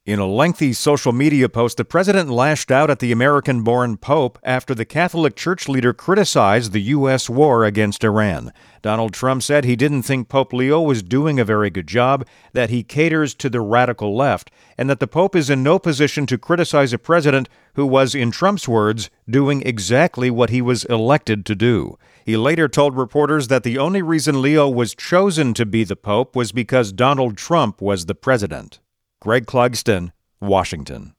In a lengthy social media post, the president lashed out at the American-born Pope after the Catholic Church leader criticized the U.S. war against Iran. Donald Trump said he didn't think Pope Leo was doing a very good job, that he caters to the radical left, and that the Pope is in no position to criticize a president who was, in Trump's words, doing exactly what he was elected to do. He later told reporters that the only reason Leo was chosen to be the Pope was because Donald Trump was the president. Greg Clugston, Washington.